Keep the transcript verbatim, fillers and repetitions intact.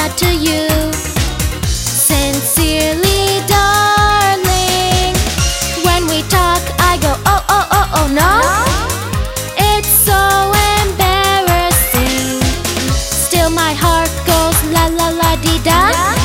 to you. Sincerely, darling. When we talk, I go, oh, oh, oh, oh, no. It's so embarrassing. Still my heart goes la la la dee da.